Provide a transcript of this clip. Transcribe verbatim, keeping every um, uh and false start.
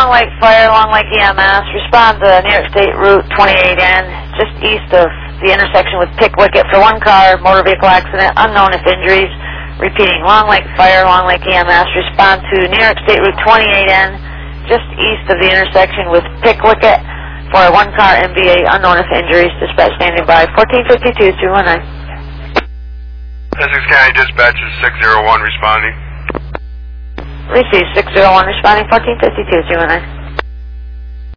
Long Lake Fire, Long Lake E M S. Respond to New York State Route twenty-eight N, just east of the intersection with Pickwicket for one car, motor vehicle accident, unknown if injuries. Repeating, Long Lake Fire, Long Lake E M S. Respond to New York State Route twenty-eight N, just east of the intersection with Pickwicket for a one car M B A, unknown if injuries. Dispatch standing by. fourteen fifty-two, two one nine. Essex County Dispatch is six zero one responding. Receive six zero one responding, fourteen fifty-two, two one nine.